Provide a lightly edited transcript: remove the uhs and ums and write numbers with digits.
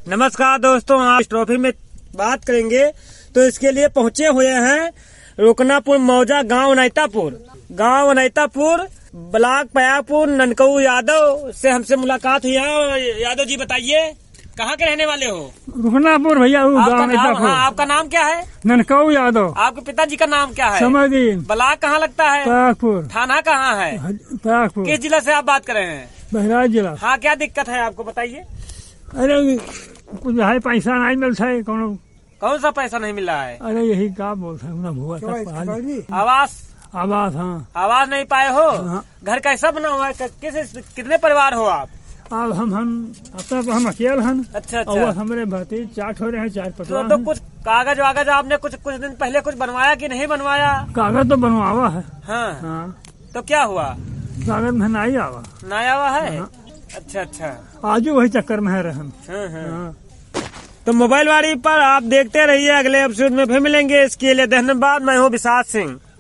नमस्कार दोस्तों, आज ट्रॉफी में बात करेंगे तो इसके लिए पहुंचे हुए हैं रुकनापुर मौजा गांव नैतापुर ब्लॉक पयापुर ननकऊ यादव से हमसे मुलाकात हुई है। यादव जी बताइए कहाँ के रहने वाले हो? रुकनापुर भैया। आपका नाम क्या है? ननकऊ यादव। आपके पिताजी का नाम क्या है? समरदीन। ब्लॉक कहाँ लगता है? पयापुर। थाना कहाँ है? पयापुर। किस जिला से आप बात कर रहे हैं? बहराइच जिला। हाँ, क्या दिक्कत है आपको बताइए। अरे कुछ है, पैसा नहीं मिलता है। कौन सा पैसा नहीं मिल रहा है? अरे यही क्या बोलता है, आवास। हाँ, आवाज नहीं पाए हो? हाँ। घर कैसा बना हुआ है? कितने परिवार हो आप? अब हम अकेले हैं। अच्छा। और हमारे भतीज 4 हो रहे हैं, 4 पटवा। तो कुछ कागज वागज आपने कुछ दिन पहले कुछ बनवाया कि नहीं बनवाया? कागज तो बनवावा है। हाँ। तो क्या हुआ? कागज में नहीं आवा। नहीं आवा है? हाँ। अच्छा। आजू वही चक्कर में है रहन। हाँ। तो मोबाइल वाड़ी पर आप देखते रहिए, अगले एपिसोड में फिर मिलेंगे। इसके लिए धन्यवाद। मैं हूँ विशाल सिंह।